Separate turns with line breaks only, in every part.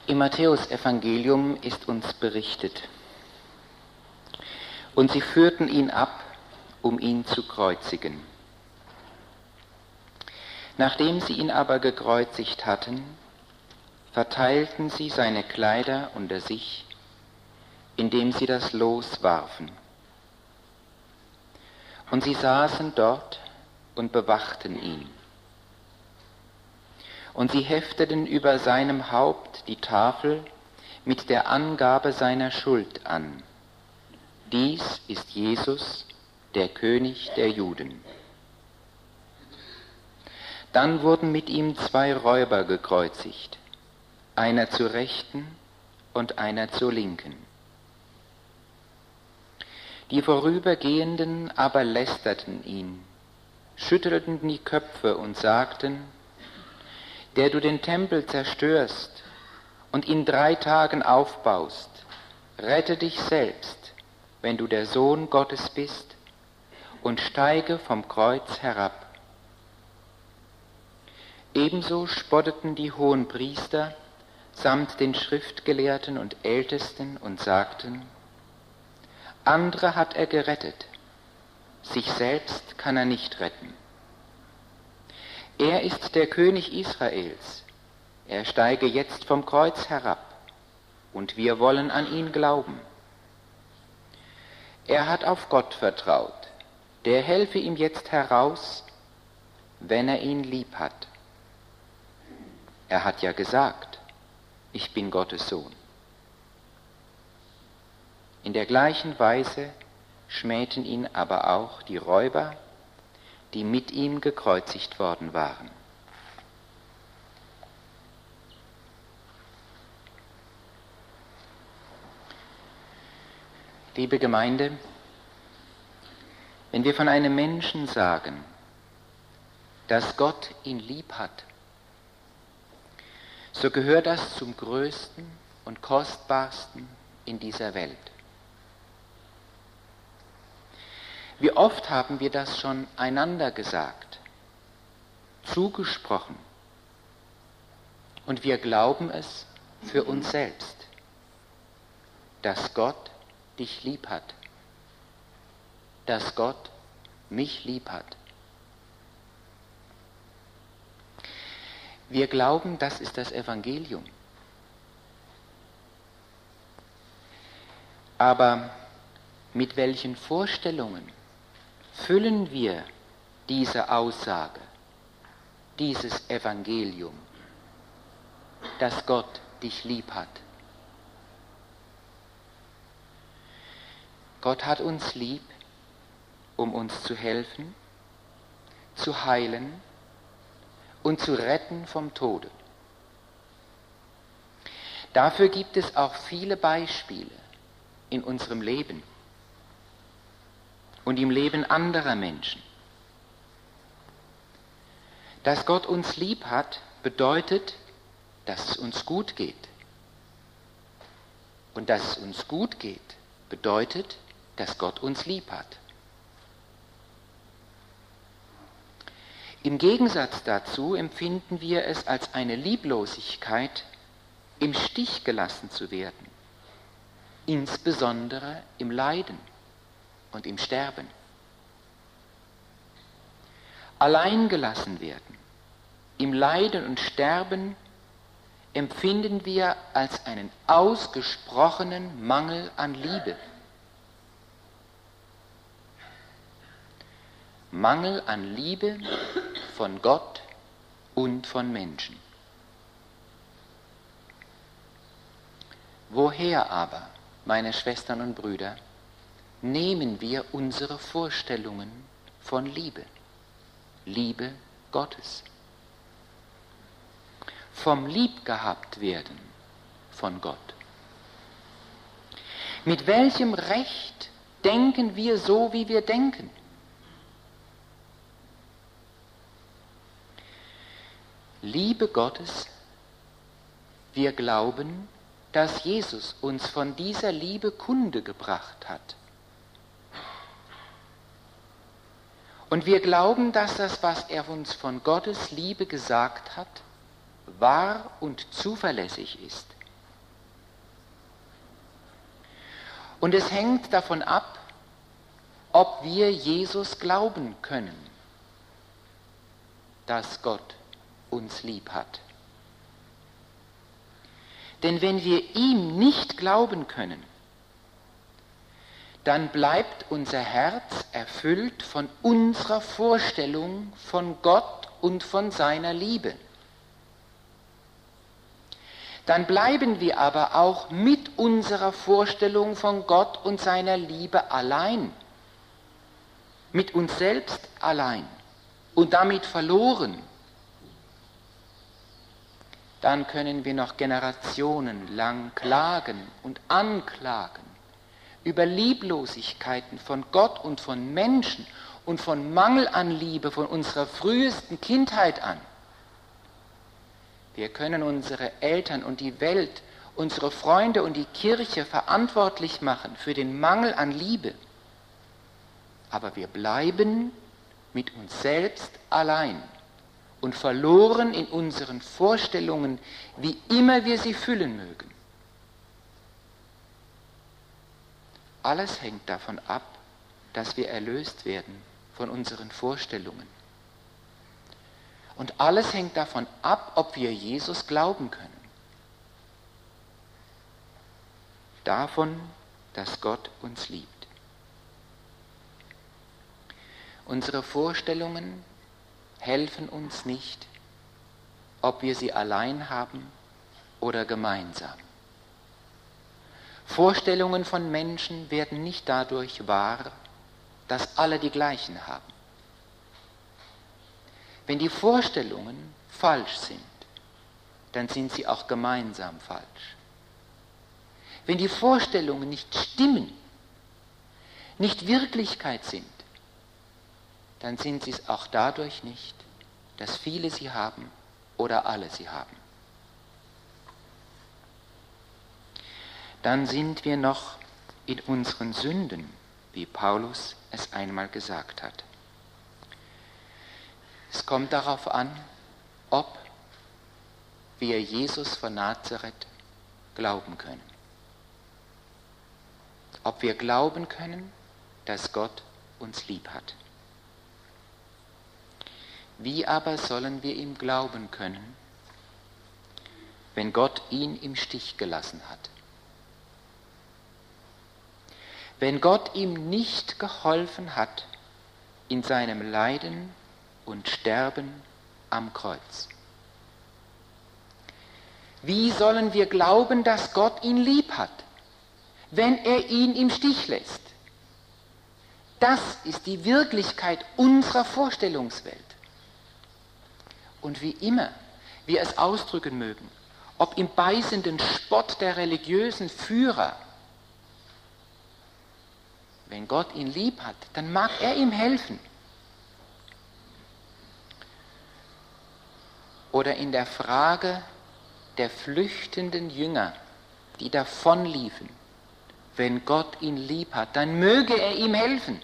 Im Matthäusevangelium ist uns berichtet: Und sie führten ihn ab, um ihn zu kreuzigen. Nachdem sie ihn aber gekreuzigt hatten, verteilten sie seine Kleider unter sich, indem sie das Los warfen. Und sie saßen dort und bewachten ihn. Und sie hefteten über seinem Haupt die Tafel mit der Angabe seiner Schuld an: Dies ist Jesus, der König der Juden. Dann wurden mit ihm 2 Räuber gekreuzigt, einer zur Rechten und einer zur Linken. Die Vorübergehenden aber lästerten ihn, schüttelten die Köpfe und sagten: Der du den Tempel zerstörst und in 3 Tagen aufbaust, rette dich selbst, wenn du der Sohn Gottes bist, und steige vom Kreuz herab. Ebenso spotteten die Hohenpriester samt den Schriftgelehrten und Ältesten und sagten: Andere hat er gerettet, sich selbst kann er nicht retten. Er ist der König Israels, er steige jetzt vom Kreuz herab, und wir wollen an ihn glauben. Er hat auf Gott vertraut, der helfe ihm jetzt heraus, wenn er ihn lieb hat. Er hat ja gesagt: Ich bin Gottes Sohn. In der gleichen Weise schmähten ihn aber auch die Räuber, die mit ihm gekreuzigt worden waren. Liebe Gemeinde, wenn wir von einem Menschen sagen, dass Gott ihn lieb hat, so gehört das zum Größten und Kostbarsten in dieser Welt. Wie oft haben wir das schon einander gesagt, zugesprochen, und wir glauben es für uns selbst, dass Gott dich lieb hat, dass Gott mich lieb hat. Wir glauben, das ist das Evangelium. Aber mit welchen Vorstellungen füllen wir diese Aussage, dieses Evangelium, dass Gott dich lieb hat? Gott hat uns lieb, um uns zu helfen, zu heilen und zu retten vom Tode. Dafür gibt es auch viele Beispiele in unserem Leben und im Leben anderer Menschen. Dass Gott uns lieb hat, bedeutet, dass es uns gut geht. Und dass es uns gut geht, bedeutet, dass Gott uns lieb hat. Im Gegensatz dazu empfinden wir es als eine Lieblosigkeit, im Stich gelassen zu werden, insbesondere im Leiden und im Sterben. Allein gelassen werden, im Leiden und Sterben empfinden wir als einen ausgesprochenen Mangel an Liebe. Mangel an Liebe von Gott und von Menschen. Woher aber, meine Schwestern und Brüder, nehmen wir unsere Vorstellungen von Liebe? Liebe Gottes. Vom Liebgehabtwerden von Gott. Mit welchem Recht denken wir so, wie wir denken? Liebe Gottes, wir glauben, dass Jesus uns von dieser Liebe Kunde gebracht hat. Und wir glauben, dass das, was er uns von Gottes Liebe gesagt hat, wahr und zuverlässig ist. Und es hängt davon ab, ob wir Jesus glauben können, dass Gott uns lieb hat. Denn wenn wir ihm nicht glauben können, dann bleibt unser Herz erfüllt von unserer Vorstellung von Gott und von seiner Liebe. Dann bleiben wir aber auch mit unserer Vorstellung von Gott und seiner Liebe allein, mit uns selbst allein und damit verloren. Dann können wir noch generationenlang klagen und anklagen über Lieblosigkeiten von Gott und von Menschen und von Mangel an Liebe von unserer frühesten Kindheit an. Wir können unsere Eltern und die Welt, unsere Freunde und die Kirche verantwortlich machen für den Mangel an Liebe. Aber wir bleiben mit uns selbst allein und verloren in unseren Vorstellungen, wie immer wir sie füllen mögen. Alles hängt davon ab, dass wir erlöst werden von unseren Vorstellungen. Und alles hängt davon ab, ob wir Jesus glauben können. Davon, dass Gott uns liebt. Unsere Vorstellungen helfen uns nicht, ob wir sie allein haben oder gemeinsam. Vorstellungen von Menschen werden nicht dadurch wahr, dass alle die gleichen haben. Wenn die Vorstellungen falsch sind, dann sind sie auch gemeinsam falsch. Wenn die Vorstellungen nicht stimmen, nicht Wirklichkeit sind, dann sind sie es auch dadurch nicht, dass viele sie haben oder alle sie haben. Dann sind wir noch in unseren Sünden, wie Paulus es einmal gesagt hat. Es kommt darauf an, ob wir Jesus von Nazareth glauben können. Ob wir glauben können, dass Gott uns lieb hat. Wie aber sollen wir ihm glauben können, wenn Gott ihn im Stich gelassen hat? Wenn Gott ihm nicht geholfen hat in seinem Leiden und Sterben am Kreuz. Wie sollen wir glauben, dass Gott ihn lieb hat, wenn er ihn im Stich lässt? Das ist die Wirklichkeit unserer Vorstellungswelt. Und wie immer wir es ausdrücken mögen, ob im beißenden Spott der religiösen Führer, wenn Gott ihn lieb hat, dann mag er ihm helfen. Oder in der Frage der flüchtenden Jünger, die davonliefen, wenn Gott ihn lieb hat, dann möge er ihm helfen.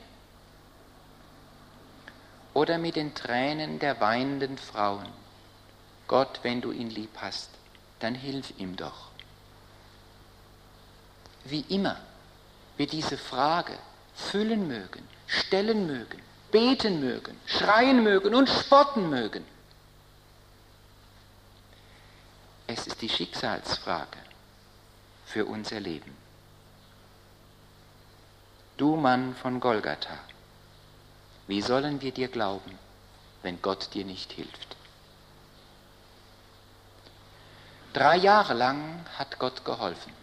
Oder mit den Tränen der weinenden Frauen, Gott, wenn du ihn lieb hast, dann hilf ihm doch. Wie immer wir diese Frage füllen mögen, stellen mögen, beten mögen, schreien mögen und spotten mögen, es ist die Schicksalsfrage für unser Leben. Du Mann von Golgatha, wie sollen wir dir glauben, wenn Gott dir nicht hilft? 3 Jahre lang hat Gott geholfen.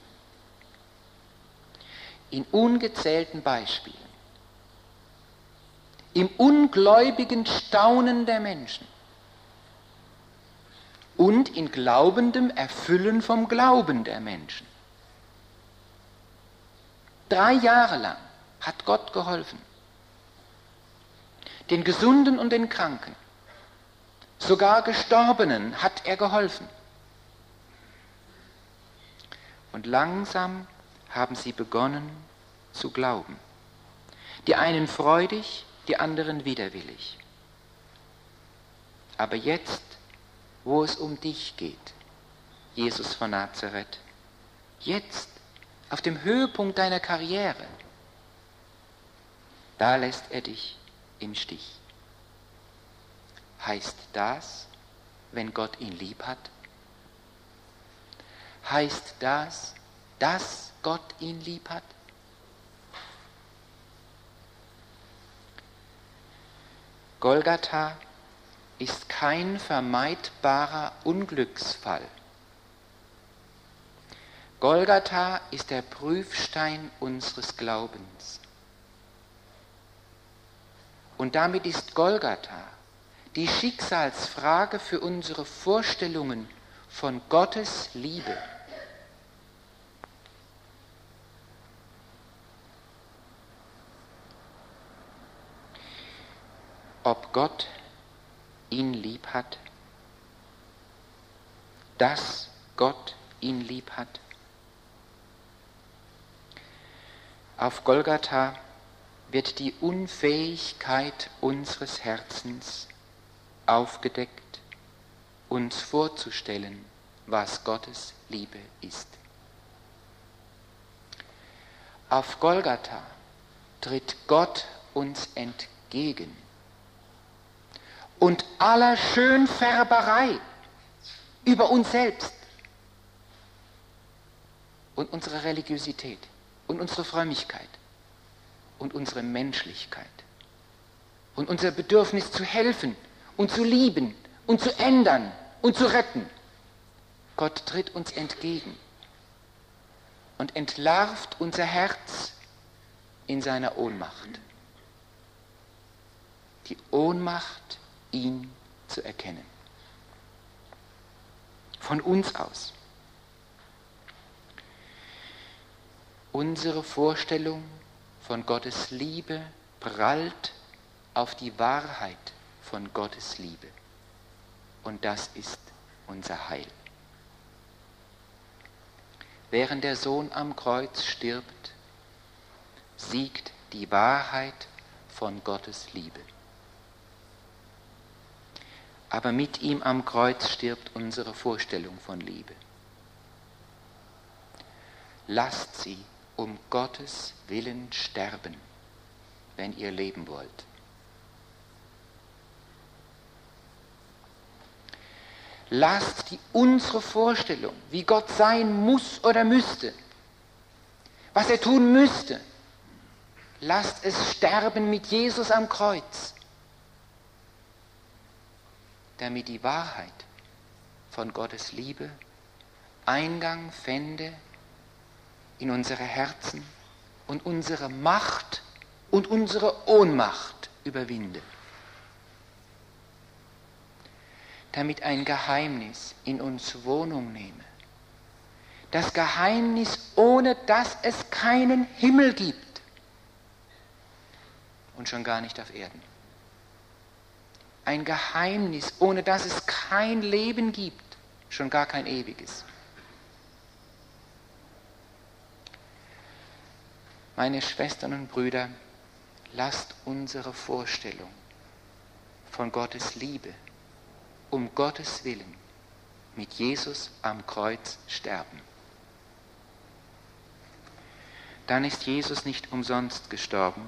In ungezählten Beispielen. Im ungläubigen Staunen der Menschen. Und in glaubendem Erfüllen vom Glauben der Menschen. 3 Jahre lang hat Gott geholfen. Den Gesunden und den Kranken, sogar Gestorbenen hat er geholfen. Und langsam haben sie begonnen zu glauben. Die einen freudig, die anderen widerwillig. Aber jetzt, wo es um dich geht, Jesus von Nazareth, jetzt auf dem Höhepunkt deiner Karriere, da lässt er dich im Stich. Heißt das, wenn Gott ihn lieb hat? Heißt das, dass Gott ihn lieb hat? Golgatha ist kein vermeidbarer Unglücksfall. Golgatha ist der Prüfstein unseres Glaubens. Und damit ist Golgatha die Schicksalsfrage für unsere Vorstellungen von Gottes Liebe. Ob Gott ihn lieb hat, dass Gott ihn lieb hat. Auf Golgatha wird die Unfähigkeit unseres Herzens aufgedeckt, uns vorzustellen, was Gottes Liebe ist. Auf Golgatha tritt Gott uns entgegen. Und aller Schönfärberei über uns selbst und unsere Religiosität und unsere Frömmigkeit und unsere Menschlichkeit und unser Bedürfnis zu helfen und zu lieben und zu ändern und zu retten. Gott tritt uns entgegen und entlarvt unser Herz in seiner Ohnmacht. Die Ohnmacht, ihn zu erkennen. Von uns aus. Unsere Vorstellung von Gottes Liebe prallt auf die Wahrheit von Gottes Liebe. Und das ist unser Heil. Während der Sohn am Kreuz stirbt, siegt die Wahrheit von Gottes Liebe. Aber mit ihm am Kreuz stirbt unsere Vorstellung von Liebe. Lasst sie um Gottes Willen sterben, wenn ihr leben wollt. Lasst unsere Vorstellung, wie Gott sein muss oder müsste, was er tun müsste, lasst es sterben mit Jesus am Kreuz, damit die Wahrheit von Gottes Liebe Eingang fände in unsere Herzen und unsere Macht und unsere Ohnmacht überwinde. Damit ein Geheimnis in uns Wohnung nehme. Das Geheimnis, ohne dass es keinen Himmel gibt und schon gar nicht auf Erden. Ein Geheimnis, ohne dass es kein Leben gibt, schon gar kein ewiges. Meine Schwestern und Brüder, lasst unsere Vorstellung von Gottes Liebe um Gottes Willen mit Jesus am Kreuz sterben. Dann ist Jesus nicht umsonst gestorben,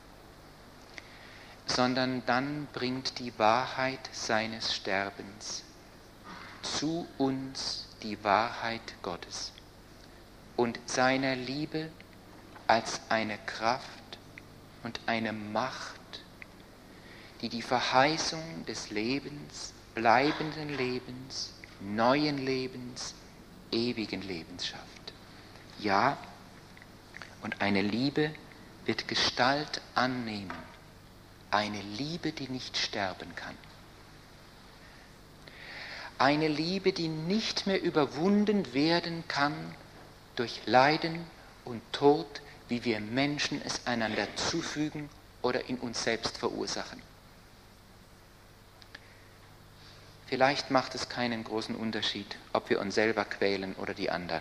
sondern dann bringt die Wahrheit seines Sterbens zu uns die Wahrheit Gottes und seiner Liebe als eine Kraft und eine Macht, die die Verheißung des Lebens, bleibenden Lebens, neuen Lebens, ewigen Lebens schafft. Ja, und eine Liebe wird Gestalt annehmen, eine Liebe, die nicht sterben kann. Eine Liebe, die nicht mehr überwunden werden kann durch Leiden und Tod, wie wir Menschen es einander zufügen oder in uns selbst verursachen. Vielleicht macht es keinen großen Unterschied, ob wir uns selber quälen oder die anderen.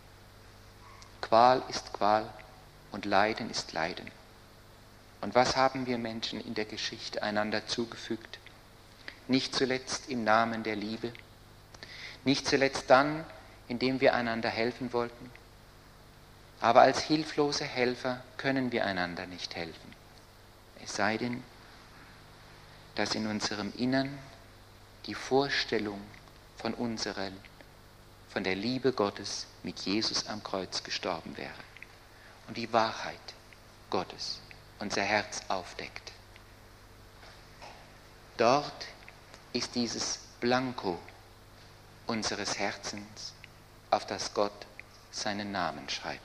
Qual ist Qual und Leiden ist Leiden. Und was haben wir Menschen in der Geschichte einander zugefügt? Nicht zuletzt im Namen der Liebe, nicht zuletzt dann, indem wir einander helfen wollten, Aber als hilflose Helfer können wir einander nicht helfen. Es sei denn, dass in unserem Innern die Vorstellung von der Liebe Gottes mit Jesus am Kreuz gestorben wäre und die Wahrheit Gottes unser Herz aufdeckt. Dort ist dieses Blanko unseres Herzens, auf das Gott seinen Namen schreibt.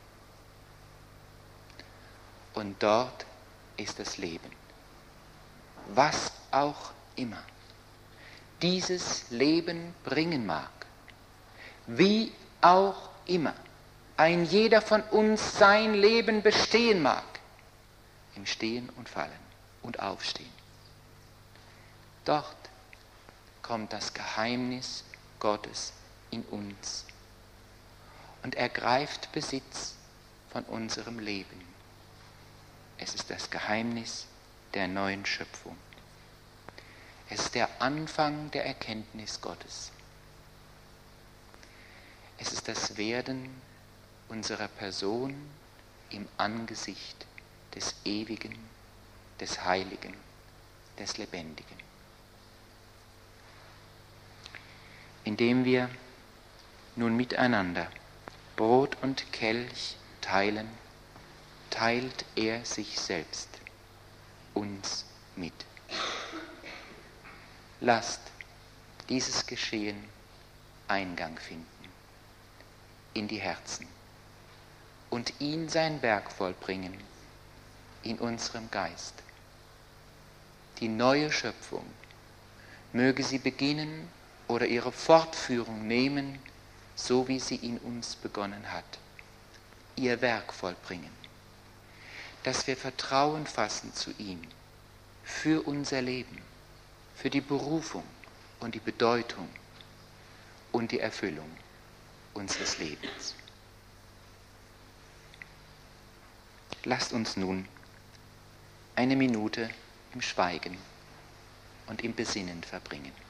Und dort ist das Leben. Was auch immer dieses Leben bringen mag, wie auch immer ein jeder von uns sein Leben bestehen mag, im Stehen und Fallen und Aufstehen. Dort kommt das Geheimnis Gottes in uns und ergreift Besitz von unserem Leben. Es ist das Geheimnis der neuen Schöpfung. Es ist der Anfang der Erkenntnis Gottes. Es ist das Werden unserer Person im Angesicht des Ewigen, des Heiligen, des Lebendigen. Indem wir nun miteinander Brot und Kelch teilen, teilt er sich selbst uns mit. Lasst dieses Geschehen Eingang finden in die Herzen und ihn sein Werk vollbringen in unserem Geist. Die neue Schöpfung möge sie beginnen oder ihre Fortführung nehmen, so wie sie in uns begonnen hat, ihr Werk vollbringen, dass wir Vertrauen fassen zu ihm für unser Leben, für die Berufung und die Bedeutung und die Erfüllung unseres Lebens. Lasst uns nun eine Minute im Schweigen und im Besinnen verbringen.